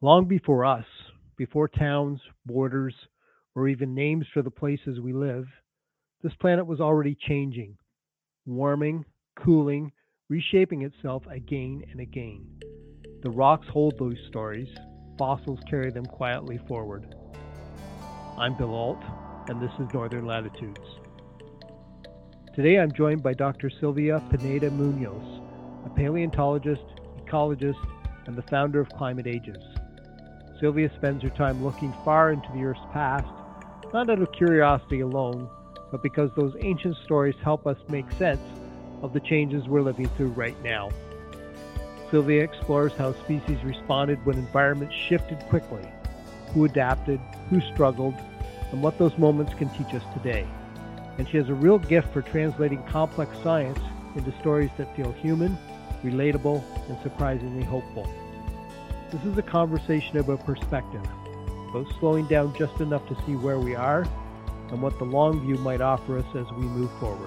Long before us, before towns, borders, or even names for the places we live, this planet was already changing, warming, cooling, reshaping itself again and again. The rocks hold those stories, fossils carry them quietly forward. I'm Bill Alt, and this is Northern Latitudes. Today I'm joined by Dr. Silvia Pineda Munoz, a paleontologist, ecologist, and the founder of Climate Ages. Silvia spends her time looking far into the Earth's past, not out of curiosity alone, but because those ancient stories help us make sense of the changes we're living through right now. Silvia explores how species responded when environments shifted quickly, who adapted, who struggled, and what those moments can teach us today. And she has a real gift for translating complex science into stories that feel human, relatable, and surprisingly hopeful. This is a conversation about perspective, about slowing down just enough to see where we are and what the long view might offer us as we move forward.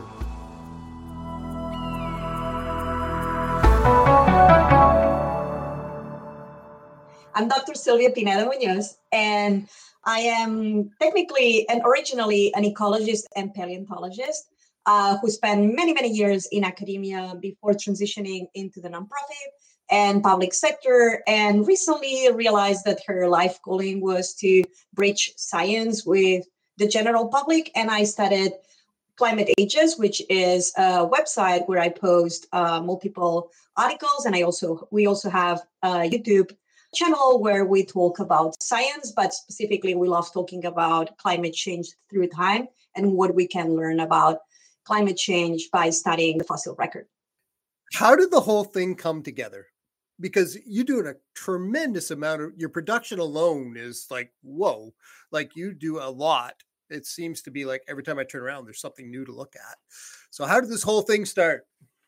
I'm Dr. Silvia Pineda Munoz, and I am technically and originally an ecologist and paleontologist who spent many, many years in academia before transitioning into the nonprofit and public sector, and recently realized that her life calling was to bridge science with the general public, and I started Climate Ages, which is a website where I post multiple articles, and we also have a YouTube channel where we talk about science, but specifically we love talking about climate change through time and what we can learn about climate change by studying the fossil record. How did the whole thing come together? Because you do a tremendous amount of your production alone is like, whoa, like you do a lot. It seems to be like every time I turn around, there's something new to look at. So how did this whole thing start?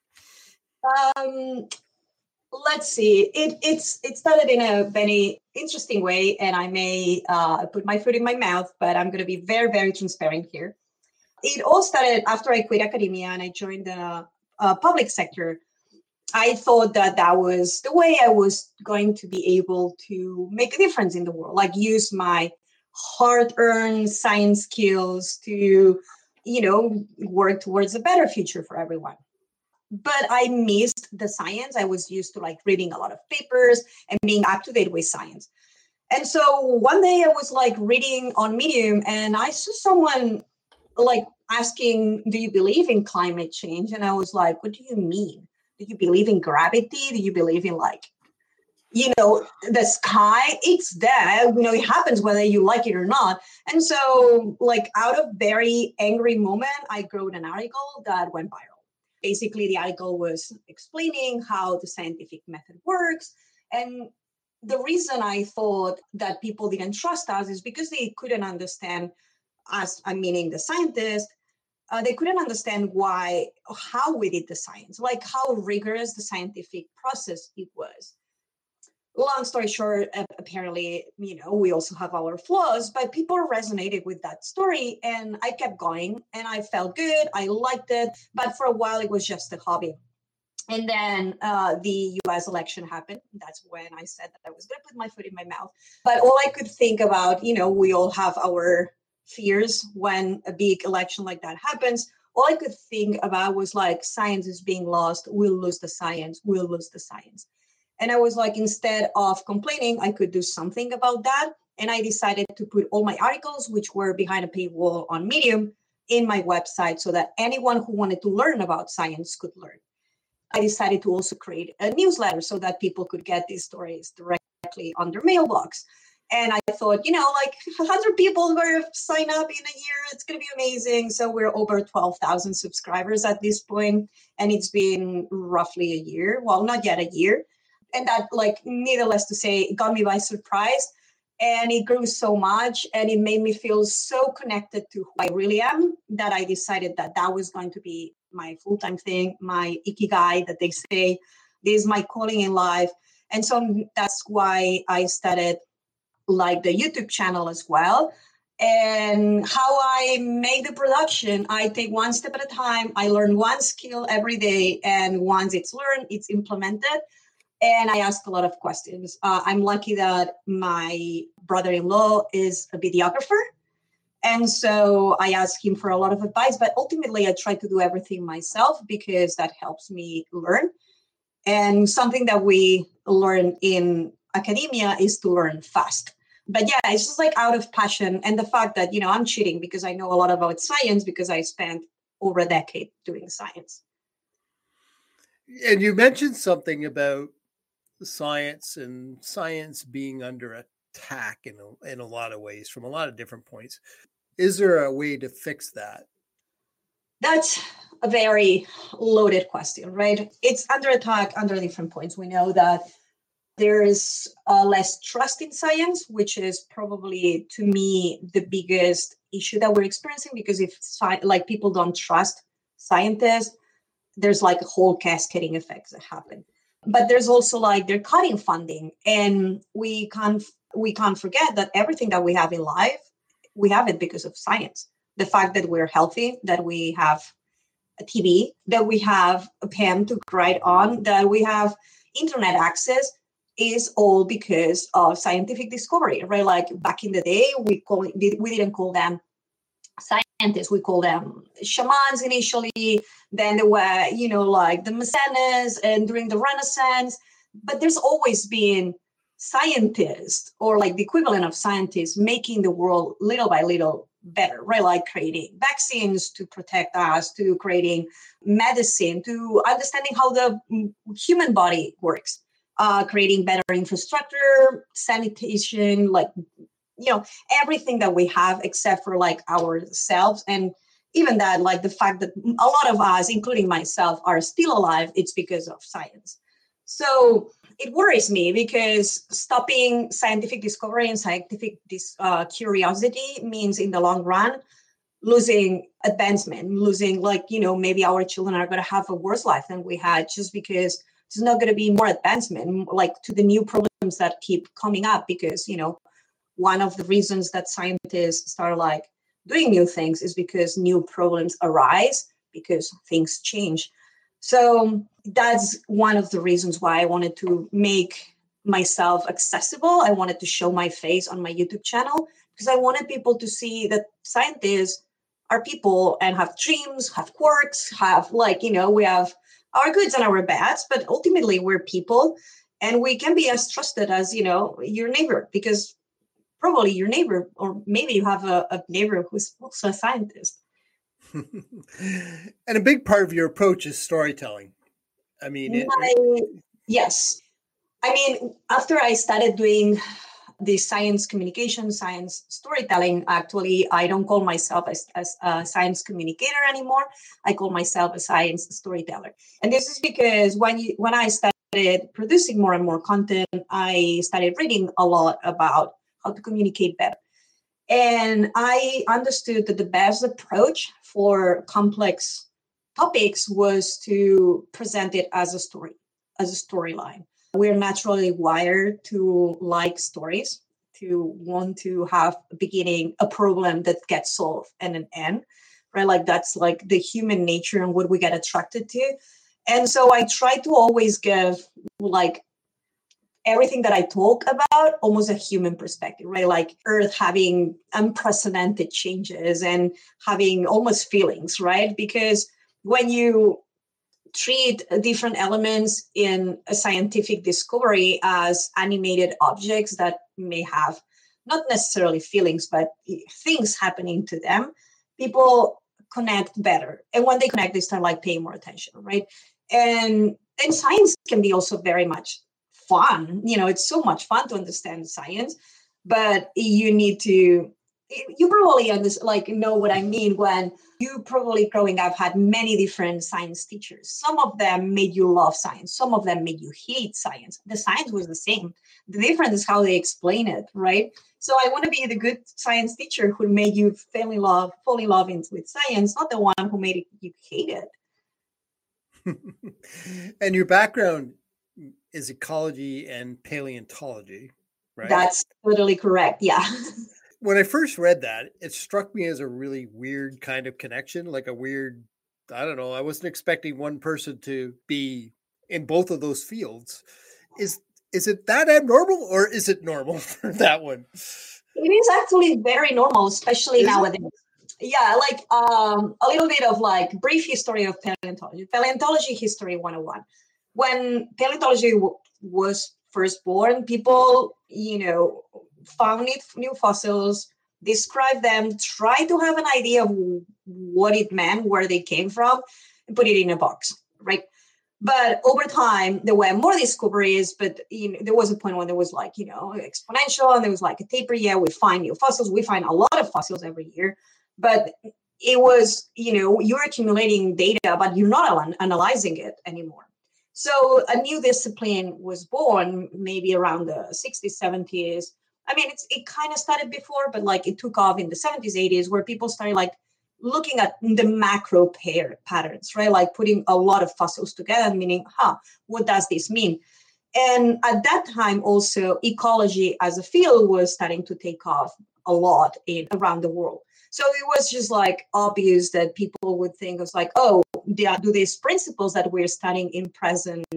Let's see. It started in a very interesting way, and I may put my foot in my mouth, but I'm going to be very, very transparent here. It all started after I quit academia and I joined the public sector. I thought that was the way I was going to be able to make a difference in the world, like use my hard-earned science skills to, work towards a better future for everyone. But I missed the science. I was used to like reading a lot of papers and being up to date with science. And so one day I was like reading on Medium and I saw someone like asking, do you believe in climate change? And I was like, what do you mean? Do you believe in gravity? Do you believe in the sky? It's there, it happens whether you like it or not. And so like out of very angry moment, I wrote an article that went viral. Basically, the article was explaining how the scientific method works. And the reason I thought that people didn't trust us is because they couldn't understand us, I'm meaning the scientists, they couldn't understand how we did the science, like how rigorous the scientific process it was. Long story short, apparently, we also have our flaws, but people resonated with that story and I kept going and I felt good. I liked it. But for a while, it was just a hobby. And then the US election happened. That's when I said that I was going to put my foot in my mouth. But all I could think about, we all have our fears when a big election like that happens. All I could think about was like, science is being lost. We'll lose the science. We'll lose the science. And I was like, instead of complaining, I could do something about that. And I decided to put all my articles, which were behind a paywall on Medium, in my website so that anyone who wanted to learn about science could learn. I decided to also create a newsletter so that people could get these stories directly on their mailbox. And I thought, like 100 people were sign up in a year. It's going to be amazing. So we're over 12,000 subscribers at this point. And it's been roughly a year. Well, not yet a year. And that, like, needless to say, it got me by surprise. And it grew so much and it made me feel so connected to who I really am that I decided that was going to be my full-time thing, my ikigai that they say. This is my calling in life. And so that's why I started like the YouTube channel as well. And how I make the production, I take one step at a time. I learn one skill every day. And once it's learned, it's implemented. And I ask a lot of questions. I'm lucky that my brother-in-law is a videographer. And so I ask him for a lot of advice, but ultimately I try to do everything myself because that helps me learn. And something that we learn in academia is to learn fast. But yeah, it's just like out of passion and the fact that, I'm cheating because I know a lot about science because I spent over a decade doing science. And you mentioned something about science and science being under attack in a lot of ways from a lot of different points. Is there a way to fix that? That's a very loaded question, right? It's under attack under different points. We know that there is less trust in science, which is probably, to me, the biggest issue that we're experiencing, because if people don't trust scientists, there's like a whole cascading effects that happen. But there's also like they're cutting funding, and we can't forget that everything that we have in life, we have it because of science. The fact that we're healthy, that we have a TV, that we have a pen to write on, that we have internet access, is all because of scientific discovery, right? Like back in the day, we didn't call them scientists, we call them shamans initially. Then there were, like the mecenas, and during the Renaissance. But there's always been scientists, or like the equivalent of scientists, making the world little by little better, right? Like creating vaccines to protect us, to creating medicine, to understanding how the human body works, creating better infrastructure, sanitation, like, everything that we have except for like ourselves. And even that, like the fact that a lot of us, including myself, are still alive, it's because of science. So it worries me because stopping scientific discovery and scientific curiosity means in the long run losing advancement, losing maybe our children are going to have a worse life than we had, just because there's not going to be more advancement like to the new problems that keep coming up. Because one of the reasons that scientists start like doing new things is because new problems arise, because things change. So that's one of the reasons why I wanted to make myself accessible. I wanted to show my face on my YouTube channel because I wanted people to see that scientists are people and have dreams, have quirks, have we have our goods and our bads, but ultimately we're people, and we can be as trusted as, your neighbor, because probably your neighbor, or maybe you have a neighbor who's also a scientist. And a big part of your approach is storytelling. I mean, yes. I mean, after I started doing the science communication, science storytelling, actually, I don't call myself as a science communicator anymore. I call myself a science storyteller. And this is because when I started producing more and more content, I started reading a lot about how to communicate better. And I understood that the best approach for complex topics was to present it as a story, as a storyline. We're naturally wired to like stories, to want to have a beginning, a problem that gets solved, and an end, right? Like that's like the human nature and what we get attracted to. And so I try to always give like everything that I talk about almost a human perspective, right? Like Earth having unprecedented changes and having almost feelings, right? Because when you treat different elements in a scientific discovery as animated objects that may have not necessarily feelings, but things happening to them, people connect better. And when they connect, they start like paying more attention, right? And science can be also very much fun. It's so much fun to understand science, but you probably know what I mean when you probably growing up had many different science teachers. Some of them made you love science. Some of them made you hate science. The science was the same. The difference is how they explain it, right? So I want to be the good science teacher who made you fall in love with science, not the one who made you hate it. And your background is ecology and paleontology, right? That's totally correct. Yeah. When I first read that, it struck me as a really weird kind of connection, like a weird, I don't know, I wasn't expecting one person to be in both of those fields. is it that abnormal, or is it normal for that one? It is actually very normal, especially nowadays. Yeah, like a little bit of like brief history of paleontology. Paleontology history 101. When paleontology was first born, people, found new fossils, described them, tried to have an idea of what it meant, where they came from, and put it in a box, right? But over time, there were more discoveries, but there was a point when there was like, exponential, and there was like a taper. Yeah, we find new fossils. We find a lot of fossils every year, but it was, you're accumulating data, but you're not analyzing it anymore. So a new discipline was born maybe around the 60s, 70s. I mean, it kind of started before, but like it took off in the 70s, 80s, where people started like looking at the macro patterns, right? Like putting a lot of fossils together, meaning, what does this mean? And at that time, also, ecology as a field was starting to take off a lot around the world. So it was just like obvious that people would think it was like, oh, do these principles that we're studying in present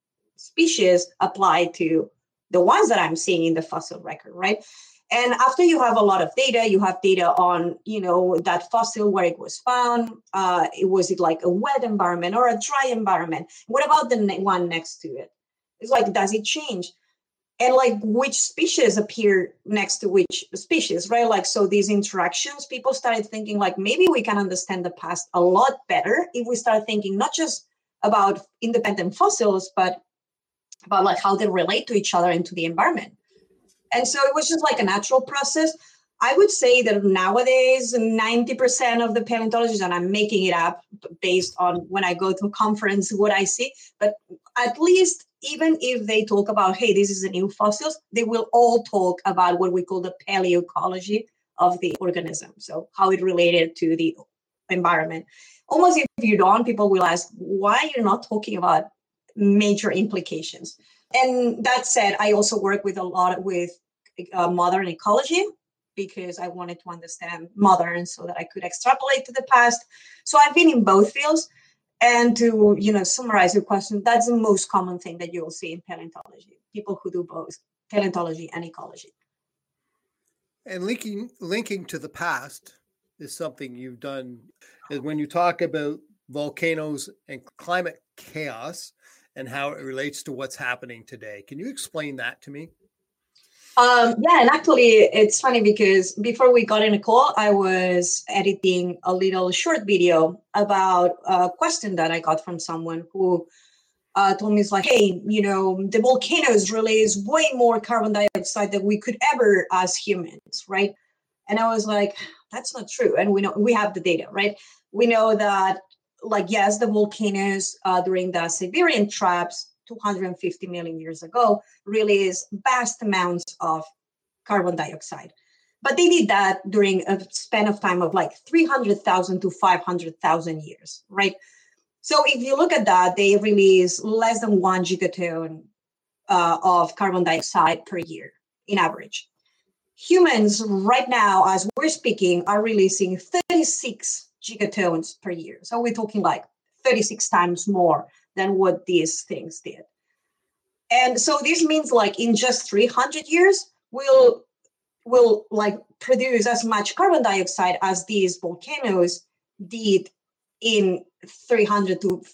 species apply to the ones that I'm seeing in the fossil record, right? And after you have a lot of data, you have data on, that fossil, where it was found. Was it like a wet environment or a dry environment? What about the one next to it? It's like, does it change? And like which species appear next to which species, right? Like, so these interactions, people started thinking like, maybe we can understand the past a lot better if we start thinking not just about independent fossils, but about like how they relate to each other and to the environment. And so it was just like a natural process. I would say that nowadays, 90% of the paleontologists, and I'm making it up based on when I go to a conference, what I see, but at least even if they talk about, hey, this is a new fossils, they will all talk about what we call the paleoecology of the organism. So how it related to the environment. Almost if you don't, people will ask, why you're not talking about major implications? And that said, I also work with a lot with modern ecology, because I wanted to understand modern so that I could extrapolate to the past. So I've been in both fields. And to summarize your question, that's the most common thing that you'll see in paleontology, people who do both paleontology and ecology. And linking to the past is something you've done, is when you talk about volcanoes and climate chaos and how it relates to what's happening today. Can you explain that to me? Yeah, and actually it's funny because before we got in a call, I was editing a little short video about a question that I got from someone who told me, it's like, hey, the volcanoes release way more carbon dioxide than we could ever as humans, right? And I was like, that's not true. And we have the data, right? We know that, like, yes, the volcanoes during the Siberian traps 250 million years ago release vast amounts of carbon dioxide. But they did that during a span of time of like 300,000 to 500,000 years, right? So if you look at that, they release less than 1 gigaton of carbon dioxide per year in average. Humans right now, as we're speaking, are releasing 36 gigatons per year. So we're talking like 36 times more than what these things did. And so this means like in just 300 years, we'll like produce as much carbon dioxide as these volcanoes did in 300 to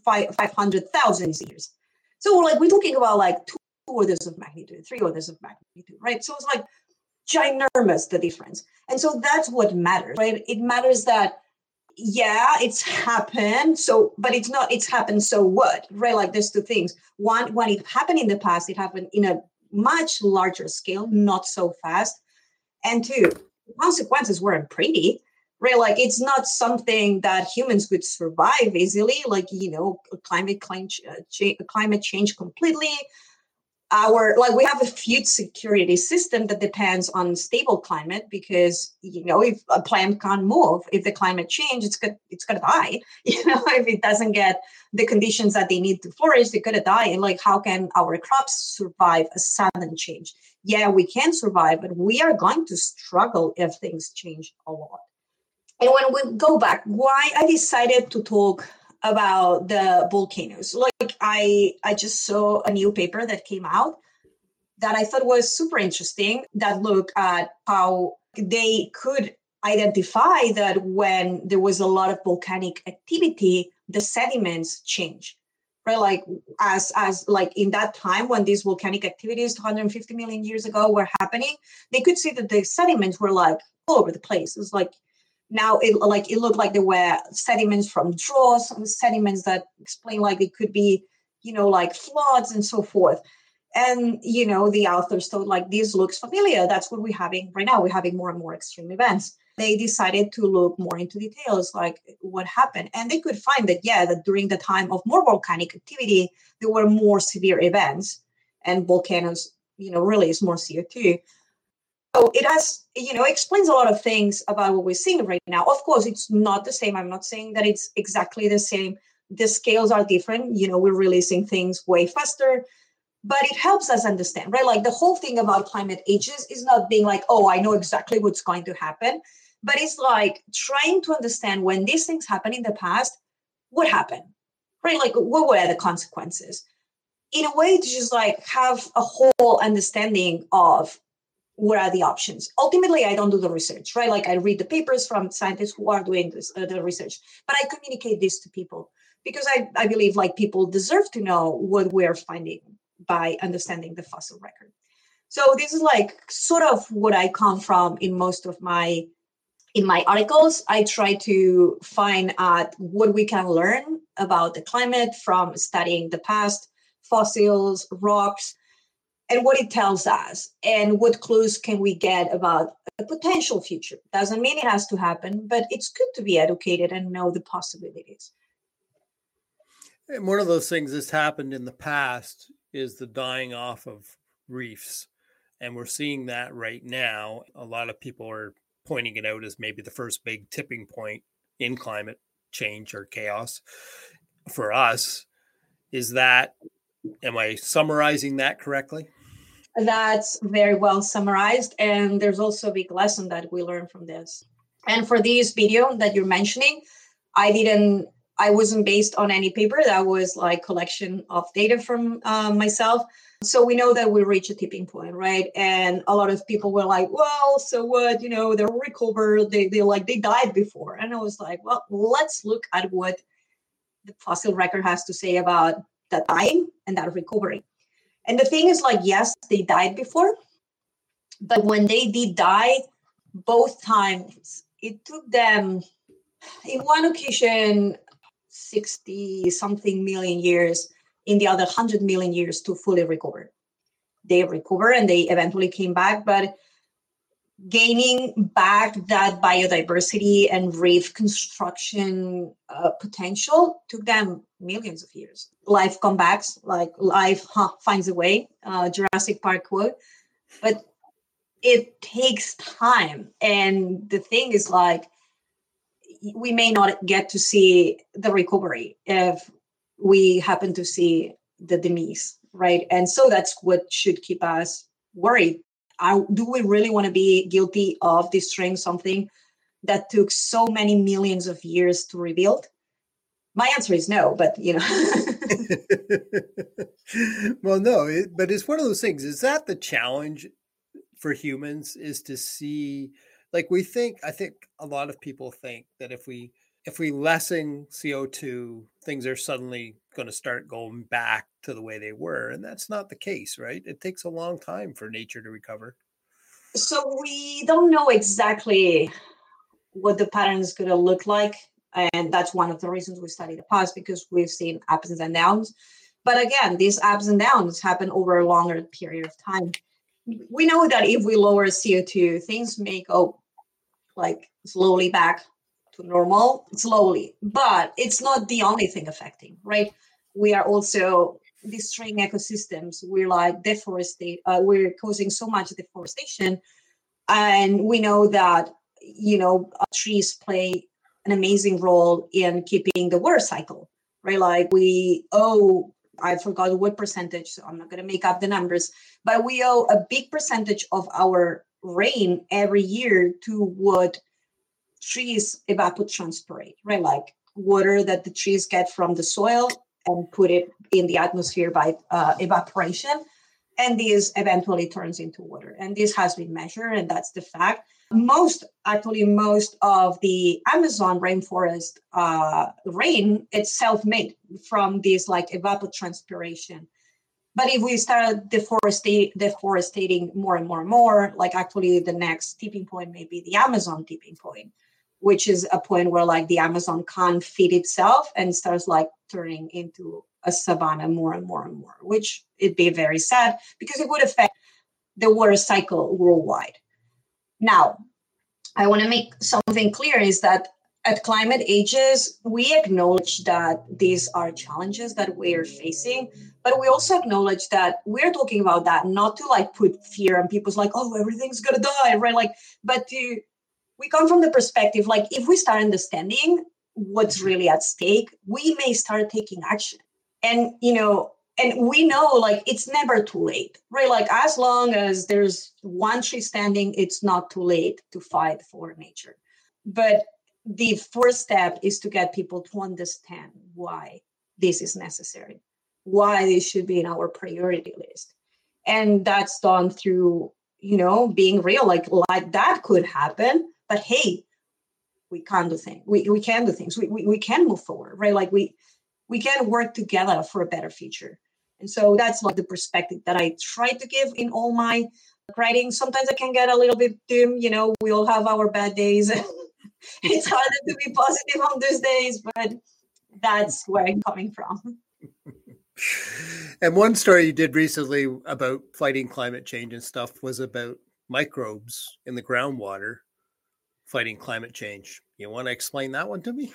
500,000 years. So like we're talking about like 2 orders of magnitude, 3 orders of magnitude, right? So it's like ginormous, the difference. And so that's what matters, right? It matters that, yeah, it's happened. So, but it's happened. So what, right? Like there's 2 things. One, when it happened in the past, it happened in a much larger scale, not so fast. And 2, the consequences weren't pretty, right? Like it's not something that humans could survive easily, like, climate change completely. We have a food security system that depends on stable climate, because if a plant can't move, if the climate change, it's gonna die. If it doesn't get the conditions that they need to flourish, they're gonna die. And like, how can our crops survive a sudden change? Yeah, we can survive, but we are going to struggle if things change a lot. And when we go back, why I decided to talk about the volcanoes. Like I just saw a new paper that came out that I thought was super interesting that looked at how they could identify that when there was a lot of volcanic activity, the sediments change. Right, like as like in that time when these volcanic activities 250 million years ago were happening, they could see that the sediments were like all over the place. It was like now it looked like there were sediments from droughts, sediments that explain like it could be, like floods and so forth. And the authors thought like this looks familiar. That's what we're having right now. We're having more and more extreme events. They decided to look more into details, like what happened. And they could find that, that during the time of more volcanic activity, there were more severe events and volcanoes, release more CO2. So it has, explains a lot of things about what we're seeing right now. Of course, it's not the same. I'm not saying that it's exactly the same. The scales are different. We're releasing things way faster. But it helps us understand, right? Like the whole thing about climate ages is not being like, oh, I know exactly what's going to happen. But it's like trying to understand when these things happened in the past, what happened, right? Like what were the consequences? In a way, to just like have a whole understanding of what are the options. Ultimately, I don't do the research, right? Like I read the papers from scientists who are doing this, the research, but I communicate this to people because I believe like people deserve to know what we're finding by understanding the fossil record. So this is like sort of what I come from in most of my articles. I try to find out what we can learn about the climate from studying the past, fossils, rocks, and what it tells us, and what clues can we get about a potential future. Doesn't mean it has to happen, but it's good to be educated and know the possibilities. And one of those things that's happened in the past is the dying off of reefs. And we're seeing that right now. A lot of people are pointing it out as maybe the first big tipping point in climate change or chaos for us. Is that, am I summarizing that correctly? That's very well summarized. And there's also a big lesson that we learn from this. And for this video that you're mentioning, I wasn't based on any paper. That was like collection of data from myself. So we know that we reach a tipping point, right? And a lot of people were like, well, so what, they're recovered. They died before. And I was like, well, let's look at what the fossil record has to say about that dying and that recovery. And the thing is like, yes, they died before, but when they did die, both times, it took them, in one occasion, 60 something million years, in the other 100 million years to fully recover. They recovered and they eventually came back, but gaining back that biodiversity and reef construction potential took them millions of years. Life comes back, like life finds a way, Jurassic Park quote, but it takes time. And the thing is like, we may not get to see the recovery if we happen to see the demise, right? And so that's what should keep us worried. Do we really want to be guilty of destroying something that took so many millions of years to rebuild? My answer is no, but Well, no, but it's one of those things. Is that the challenge for humans, is to see, like I think a lot of people think that if we lessen CO2, things are suddenly going to start going back to the way they were. And that's not the case, right? It takes a long time for nature to recover. So we don't know exactly what the pattern is going to look like. And that's one of the reasons we study the past, because we've seen ups and downs. But again, these ups and downs happen over a longer period of time. We know that if we lower CO2, things may go like slowly back to normal, slowly, but it's not the only thing affecting, right? We are also destroying ecosystems. We're like we're causing so much deforestation. And we know that, trees play an amazing role in keeping the water cycle, right? Like I forgot what percentage, so I'm not going to make up the numbers, but we owe a big percentage of our rain every year to what trees evapotranspirate, right? Like water that the trees get from the soil and put it in the atmosphere by evaporation. And this eventually turns into water. And this has been measured, and that's the fact. Most of the Amazon rainforest rain, it's self-made from this like evapotranspiration. But if we start deforesting more and more and more, like actually the next tipping point may be the Amazon tipping point, which is a point where like the Amazon can't feed itself and starts like turning into a savanna more and more and more, which it'd be very sad because it would affect the water cycle worldwide. Now, I want to make something clear is that at Climate Ages, we acknowledge that these are challenges that we are facing, but we also acknowledge that we're talking about that not to like put fear on people's like, oh, everything's gonna die, right? Like, but we come from the perspective, like if we start understanding what's really at stake, we may start taking action. And, and we know like it's never too late, right? Like as long as there's one tree standing, it's not too late to fight for nature. But the first step is to get people to understand why this is necessary, why this should be in our priority list. And that's done through, being real, like that could happen, but hey, we can do things. We can do things. We can move forward, right? Like we can work together for a better future. And so that's like the perspective that I try to give in all my writing. Sometimes I can get a little bit dim, we all have our bad days. It's harder to be positive on those days, but that's where I'm coming from. And one story you did recently about fighting climate change and stuff was about microbes in the groundwater fighting climate change. You want to explain that one to me?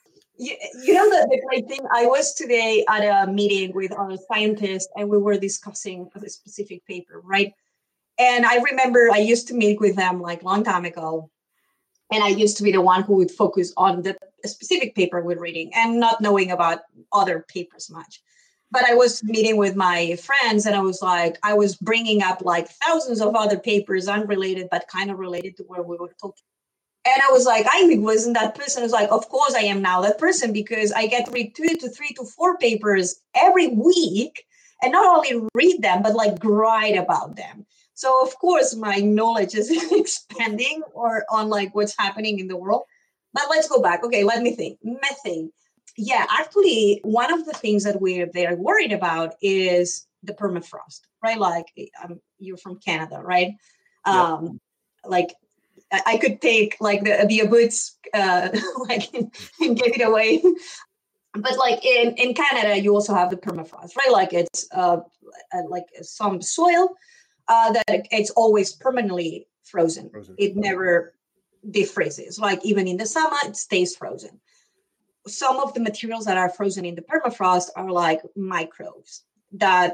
The great thing, I was today at a meeting with our scientists and we were discussing a specific paper, right? And I remember I used to meet with them like a long time ago. And I used to be the one who would focus on the specific paper we're reading and not knowing about other papers much. But I was meeting with my friends and I was bringing up like thousands of other papers unrelated, but kind of related to where we were talking. And I was like, I wasn't that person. I was like, of course I am now that person because I get to read 2 to 3 to 4 papers every week and not only read them, but like write about them. So of course my knowledge is expanding on like what's happening in the world. But let's go back. Okay, let me think. Methane. Yeah, actually, one of the things that we're very worried about is the permafrost, right? Like you're from Canada, right? Yeah. Like I could take like the boots like and give it away. But like in Canada, you also have the permafrost, right? Like it's like some soil that it's always permanently frozen. It never defreezes. Like even in the summer, it stays frozen. Some of the materials that are frozen in the permafrost are like microbes that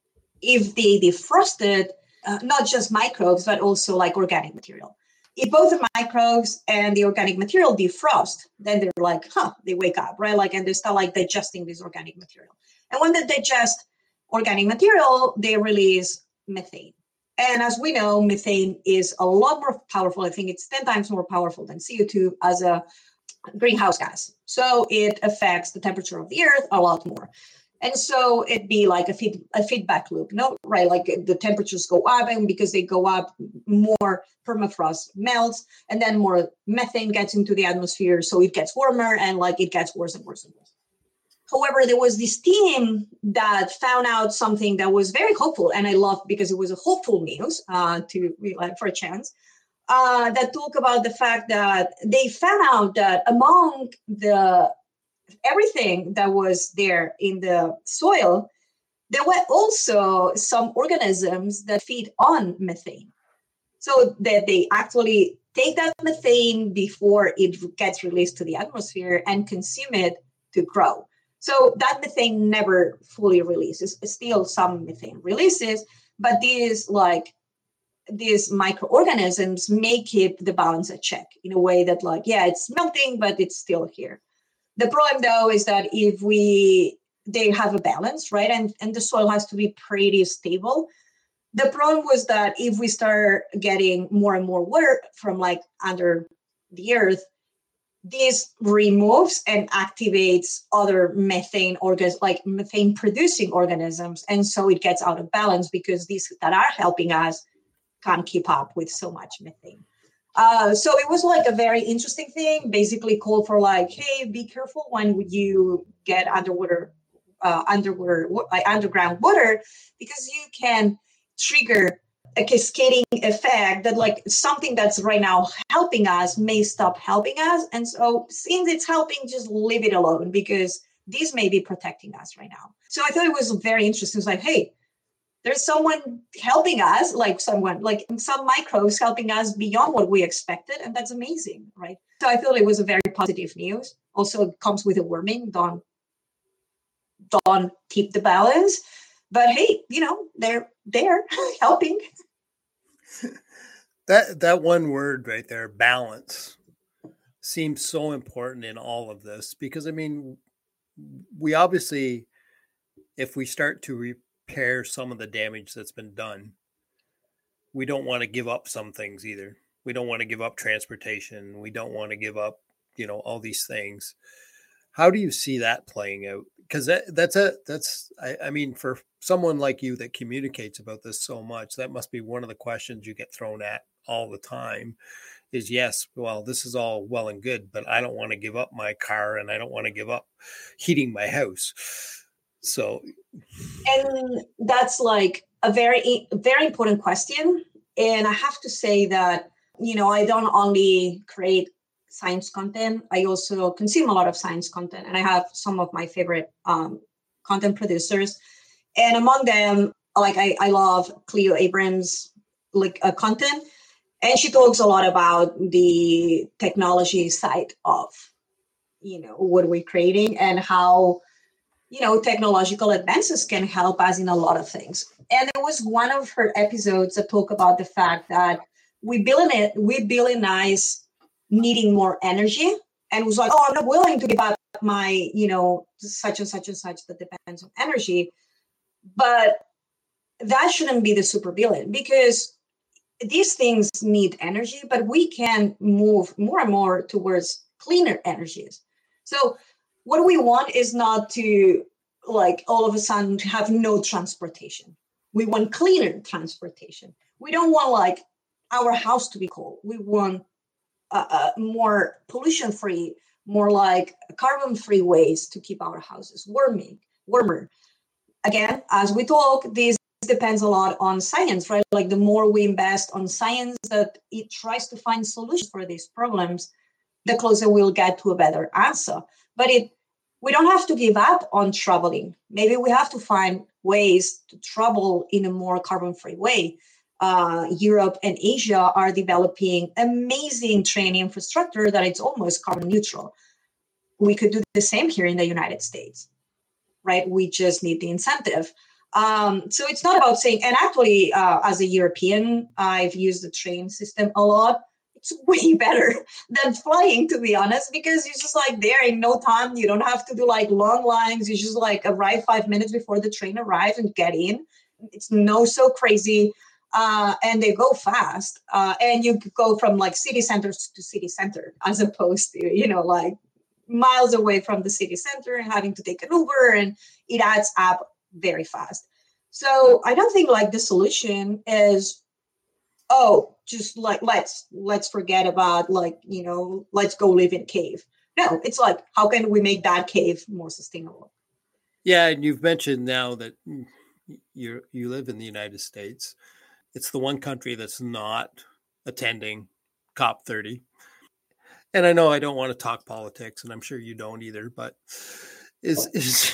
if they defrosted, not just microbes, but also like organic material. If both the microbes and the organic material defrost, then they're like, they wake up, right? Like, and they start like digesting this organic material. And when they digest organic material, they release methane. And as we know, methane is a lot more powerful. I think it's 10 times more powerful than CO2 as a greenhouse gas. So it affects the temperature of the earth a lot more. And so it'd be like a feedback loop, no? Right? Like the temperatures go up, and because they go up, more permafrost melts, and then more methane gets into the atmosphere. So it gets warmer, and like it gets worse and worse and worse. However, there was this team that found out something that was very hopeful, and I loved because it was a hopeful news for a chance. That talk about the fact that they found out that among everything that was there in the soil, there were also some organisms that feed on methane. So that they actually take that methane before it gets released to the atmosphere and consume it to grow. So that methane never fully releases. Still some methane releases, but these microorganisms may keep the balance at check in a way that it's melting, but it's still here. The problem though is that if they have a balance, right? And the soil has to be pretty stable. The problem was that if we start getting more and more water from under the earth, this removes and activates other methane producing organisms. And so it gets out of balance because these that are helping us can't keep up with so much methane. So it was like a very interesting thing, basically called for like, hey, be careful when you get underground water, because you can trigger a cascading effect that like something that's right now helping us may stop helping us. And so since it's helping, just leave it alone because these may be protecting us right now. So I thought it was very interesting. It's like, hey, there's someone helping us, like some microbes helping us beyond what we expected. And that's amazing, right? So I thought it was a very positive news. Also, it comes with a warning, don't keep the balance. But hey, they're helping. That one word right there, balance, seems so important in all of this because, I mean, we obviously, if we start to repair some of the damage that's been done, we don't want to give up some things either. We don't want to give up transportation. We don't want to give up, all these things. How do you see that playing out? Because I mean, for someone like you that communicates about this so much, that must be one of the questions you get thrown at all the time is, yes, well, this is all well and good, but I don't want to give up my car and I don't want to give up heating my house. So. And that's like a very, very important question. And I have to say that, I don't only create science content, I also consume a lot of science content. And I have some of my favorite content producers. And among them, like I love Cleo Abrams' content. And she talks a lot about the technology side of, what we're creating and how, technological advances can help us in a lot of things. And there was one of her episodes that talked about the fact that we villainize needing more energy, and was like, oh, I'm not willing to give up my, such and such and such that depends on energy. But that shouldn't be the supervillain, because these things need energy, but we can move more and more towards cleaner energies. So what we want is not to all of a sudden have no transportation. We want cleaner transportation. We don't want our house to be cold. We want more pollution-free, more carbon-free ways to keep our houses warmer. Again, as we talk, this depends a lot on science, right? Like the more we invest on science that it tries to find solutions for these problems, the closer we'll get to a better answer. But we don't have to give up on traveling. Maybe we have to find ways to travel in a more carbon-free way. Europe and Asia are developing amazing train infrastructure that it's almost carbon neutral. We could do the same here in the United States, right? We just need the incentive. So it's not about saying, and actually, as a European, I've used the train system a lot. It's way better than flying, to be honest, because you're just there in no time. You don't have to do long lines. You just arrive 5 minutes before the train arrives and get in. It's so crazy. And they go fast. And you go from city center to city center, as opposed to, miles away from the city center and having to take an Uber, and it adds up very fast. So I don't think the solution is, just let's forget about let's go live in a cave. No, it's how can we make that cave more sustainable? Yeah, and you've mentioned now that you live in the United States. It's the one country that's not attending COP30. And I know I don't want to talk politics, and I'm sure you don't either, but is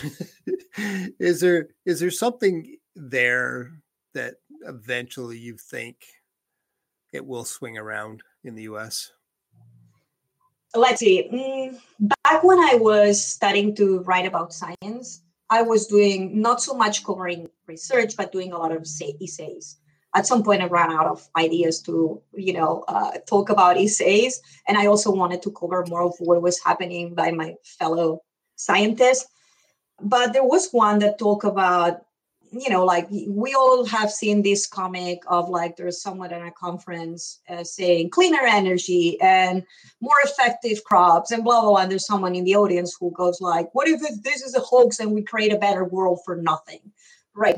there something there that eventually you think it will swing around in the US? Let's see. Back when I was starting to write about science, I was doing not so much covering research, but doing a lot of essays. At some point, I ran out of ideas to, talk about essays. And I also wanted to cover more of what was happening by my fellow scientists. But there was one that talked about like we all have seen this comic of like there's someone at a conference saying cleaner energy and more effective crops and blah, blah, blah. And there's someone in the audience who goes like, what if this is a hoax and we create a better world for nothing? Right.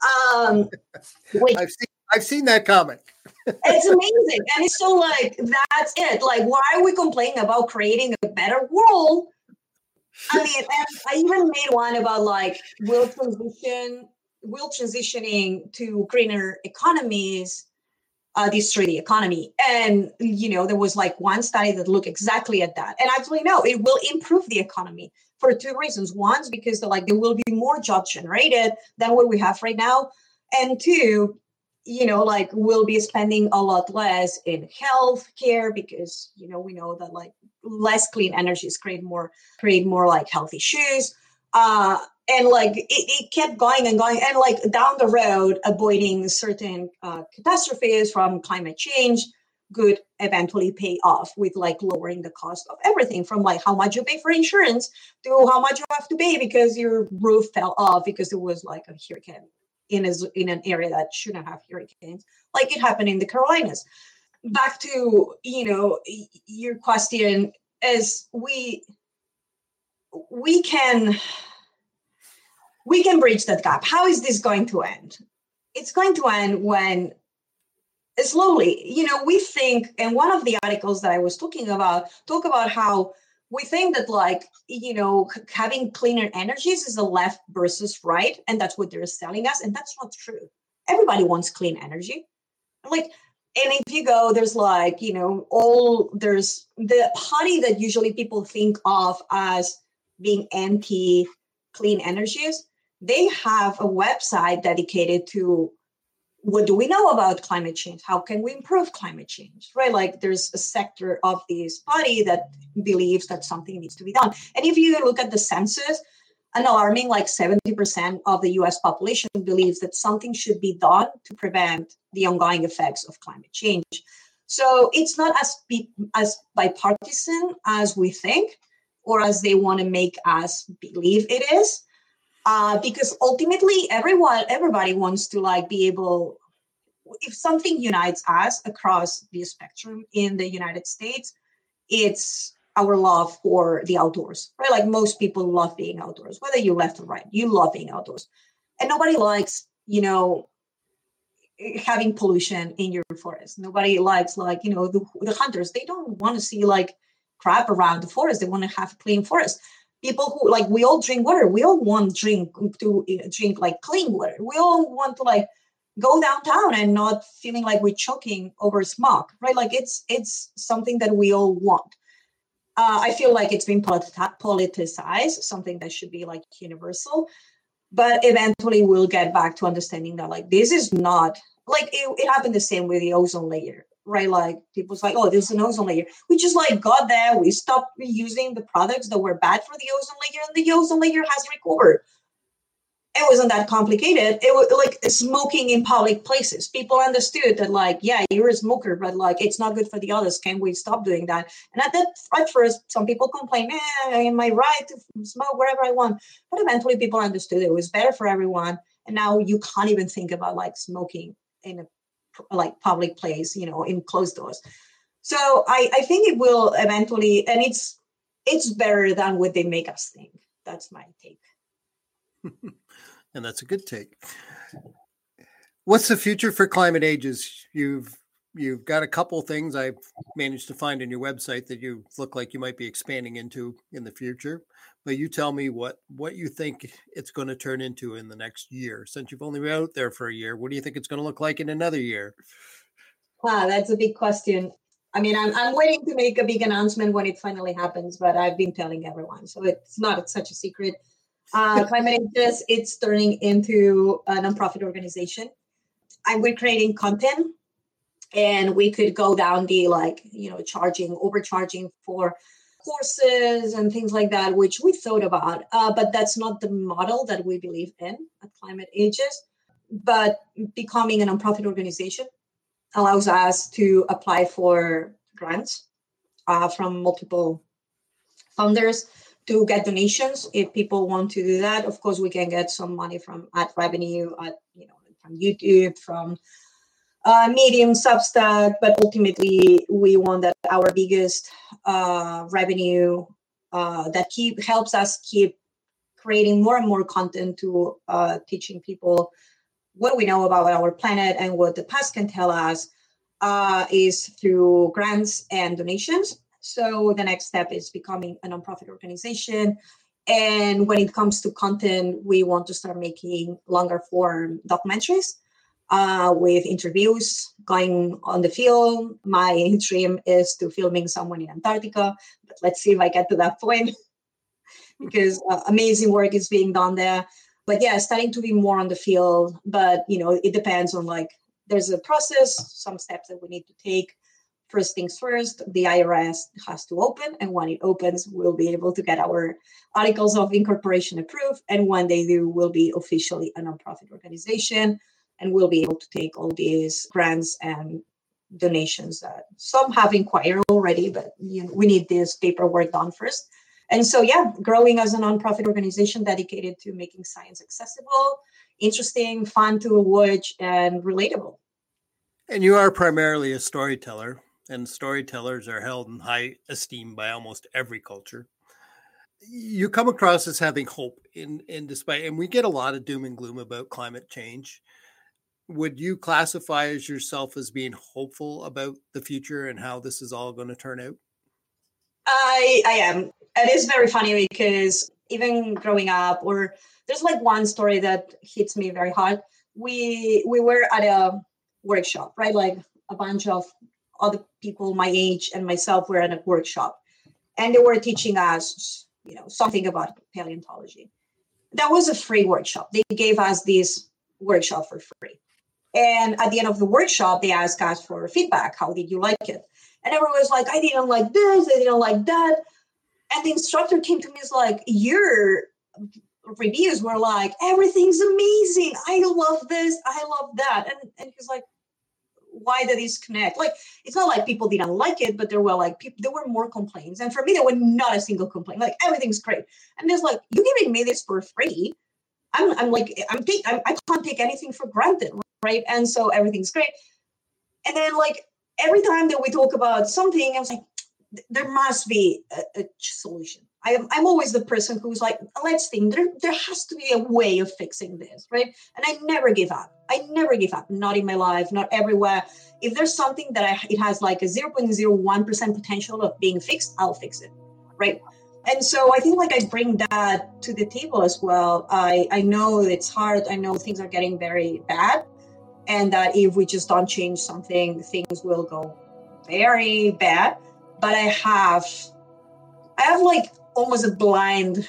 I've seen that comic. It's amazing. And it's so like, that's it. Like, why are we complaining about creating a better world? I mean, and I even made one about like will transitioning to greener economies destroy the economy. And, there was like one study that looked exactly at that. And actually, no, it will improve the economy for two reasons. One is because there will be more jobs generated than what we have right now. And two, we'll be spending a lot less in health care because, we know that like less clean energies create more like health issues. And like it kept going and going. And like down the road, avoiding certain catastrophes from climate change could eventually pay off with like lowering the cost of everything from like how much you pay for insurance to how much you have to pay because your roof fell off because it was like a hurricane in an area that shouldn't have hurricanes, like it happened in the Carolinas. Back to, your question is we can bridge that gap. How is this going to end? It's going to end when slowly, we think, and one of the articles that I was talking about, talk about how we think that like, having cleaner energies is a left versus right. And that's what they're selling us. And that's not true. Everybody wants clean energy. Like, and if you go, there's like, there's the party that usually people think of as being anti-clean energies. They have a website dedicated to what do we know about climate change? How can we improve climate change, right? Like there's a sector of this party that believes that something needs to be done. And if you look at the census, an alarming like 70% of the US population believes that something should be done to prevent the ongoing effects of climate change. So it's not as bipartisan as we think, or as they want to make us believe it is. Because ultimately, everybody wants to like be able, if something unites us across the spectrum in the United States, it's our love for the outdoors, right? Like most people love being outdoors, whether you're left or right, you love being outdoors. And nobody likes, having pollution in your forest. Nobody likes like, the hunters, they don't want to see like crap around the forest. They want to have a clean forest. People who like, we all drink water. We all want to drink like clean water. We all want to like go downtown and not feeling like we're choking over smoke, right? Like it's something that we all want. I feel like it's been politicized, something that should be like universal, but eventually we'll get back to understanding that like, this is not like, it happened the same with the ozone layer. Right, like people's like, oh, there's an ozone layer. We just like got there. We stopped reusing the products that were bad for the ozone layer, and the ozone layer has recovered. It wasn't that complicated. It was like smoking in public places. People understood that, like, yeah, you're a smoker, but like it's not good for the others. Can we stop doing that? And at first, some people complained, am I right to smoke wherever I want? But eventually, people understood it was better for everyone. And now you can't even think about like smoking in a like public place, in closed doors. So I think it will eventually, and it's better than what they make us think. That's my take. And that's a good take. What's the future for Climate Ages? You've got a couple things I've managed to find on your website that you look like you might be expanding into in the future. But you tell me what you think it's going to turn into in the next year. Since you've only been out there for a year, what do you think it's going to look like in another year? Wow, that's a big question. I mean, I'm waiting to make a big announcement when it finally happens, but I've been telling everyone, so it's not such a secret. Climate Ages, it's turning into a nonprofit organization. We're creating content, and we could go down the overcharging for courses and things like that, which we thought about, but that's not the model that we believe in at Climate Ages. But becoming a nonprofit organization allows us to apply for grants from multiple funders to get donations if people want to do that. Of course, we can get some money from ad revenue, from YouTube, from Medium, Substack, but ultimately we want that our biggest revenue that helps us keep creating more and more content to teaching people what we know about our planet and what the past can tell us is through grants and donations. So the next step is becoming a nonprofit organization. And when it comes to content, we want to start making longer form documentaries with interviews going on the field. My dream is to filming someone in Antarctica, but let's see if I get to that point because amazing work is being done there. But yeah, starting to be more on the field, but it depends on there's a process, some steps that we need to take. First things first, the IRS has to open, and when it opens, we'll be able to get our articles of incorporation approved. And when they do, we'll be officially a nonprofit organization, and we'll be able to take all these grants and donations that some have inquired already, but we need this paperwork done first. And so, yeah, growing as a nonprofit organization dedicated to making science accessible, interesting, fun to watch, and relatable. And you are primarily a storyteller, and storytellers are held in high esteem by almost every culture. You come across as having hope in despite, and we get a lot of doom and gloom about climate change. Would you classify as yourself as being hopeful about the future and how this is all going to turn out? I am. It is very funny because even growing up, or there's one story that hits me very hard. We were at a workshop, right? A bunch of other people my age and myself were at a workshop, and they were teaching us, something about paleontology. That was a free workshop. They gave us this workshop for free. And at the end of the workshop, they asked us for feedback. How did you like it? And everyone was like, I didn't like this, I didn't like that. And the instructor came to me and was like, your reviews were like, everything's amazing. I love this, I love that. And he's like, why the disconnect? It's not like people didn't like it, but there were more complaints. And for me, there were not a single complaint. Everything's great. And there's you giving me this for free. I can't take anything for granted, right? And so everything's great. And then every time that we talk about something, I was like, there must be a solution. I'm always the person who's like, let's think, there has to be a way of fixing this, right? And I never give up. Not in my life, not everywhere. If there's something that it has a 0.01% potential of being fixed, I'll fix it, right? And so I think I bring that to the table as well. I know it's hard. I know things are getting very bad. And that if we just don't change something, things will go very bad. But I have almost a blind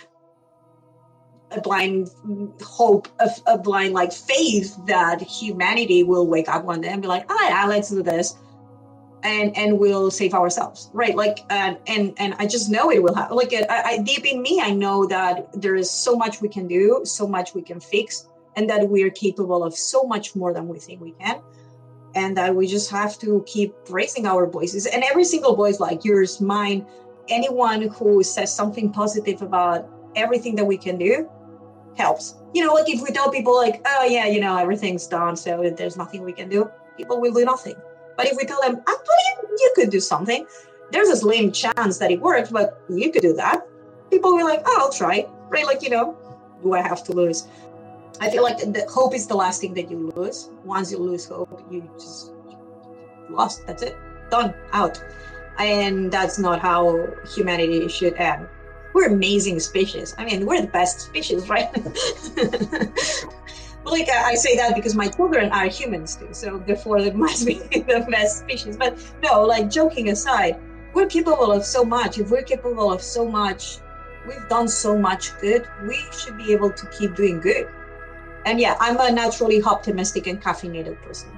hope, a blind faith that humanity will wake up one day and be like, oh yeah, let's do this, and we'll save ourselves, right? And I just know it will happen. I deep in me, I know that there is so much we can do, so much we can fix, and that we are capable of so much more than we think we can. And that we just have to keep raising our voices. And every single voice, like yours, mine, anyone who says something positive about everything that we can do helps. If we tell people oh yeah, everything's done, so there's nothing we can do, people will do nothing. But if we tell them, actually, you could do something, there's a slim chance that it works, but you could do that, people will be like, oh, I'll try, right? Do I have to lose? I feel like the hope is the last thing that you lose. Once you lose hope, you just lost. That's it. Done. Out. And that's not how humanity should end. We're amazing species. I mean, we're the best species, right? I say that because my children are humans too. So therefore, they must be the best species. But no, joking aside, we're capable of so much. If we're capable of so much, we've done so much good, we should be able to keep doing good. And yeah, I'm a naturally optimistic and caffeinated person.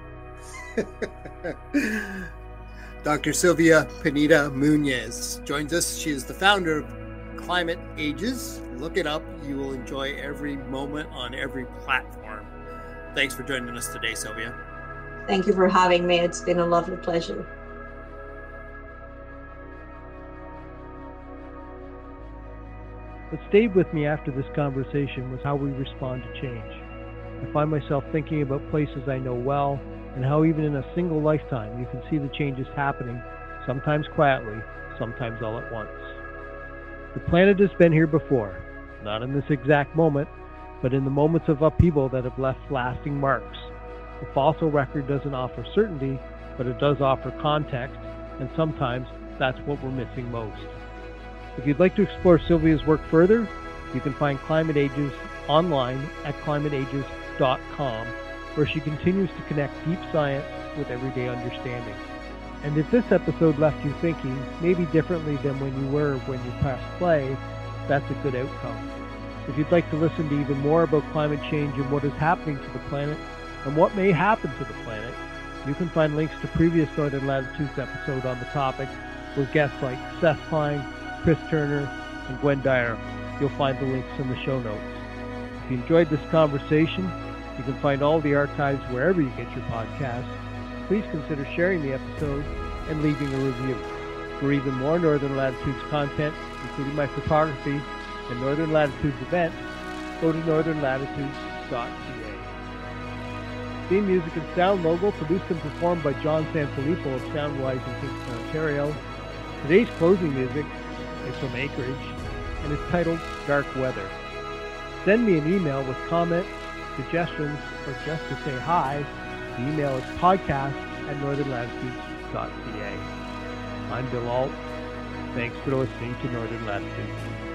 Dr. Silvia Pineda Muñez joins us. She is the founder of Climate Ages. Look it up. You will enjoy every moment on every platform. Thanks for joining us today, Silvia. Thank you for having me. It's been a lovely pleasure. What stayed with me after this conversation was how we respond to change. I find myself thinking about places I know well and how even in a single lifetime you can see the changes happening, sometimes quietly, sometimes all at once. The planet has been here before, not in this exact moment, but in the moments of upheaval that have left lasting marks. The fossil record doesn't offer certainty, but it does offer context, and sometimes that's what we're missing most. If you'd like to explore Sylvia's work further, you can find Climate Ages online at climateages.com, where she continues to connect deep science with everyday understanding. And if this episode left you thinking maybe differently than when you were when you pressed play, that's a good outcome. If you'd like to listen to even more about climate change and what is happening to the planet and what may happen to the planet, you can find links to previous Northern Latitudes episodes on the topic with guests like Seth Klein, Chris Turner, and Gwen Dyer. You'll find the links in the show notes. If you enjoyed this conversation, you can find all the archives wherever you get your podcasts. Please consider sharing the episode and leaving a review. For even more Northern Latitudes content, including my photography and Northern Latitudes events, go to northernlatitudes.ca. Theme music and sound logo produced and performed by John Sanfilippo of Soundwise in Kingston, Ontario. Today's closing music is from Acreage and is titled Dark Weather. Send me an email with comments, suggestions, or just to say hi. The email is podcast@northernlatitudes.ca. I'm Bill Alt. Thanks for listening to Northern Latitudes.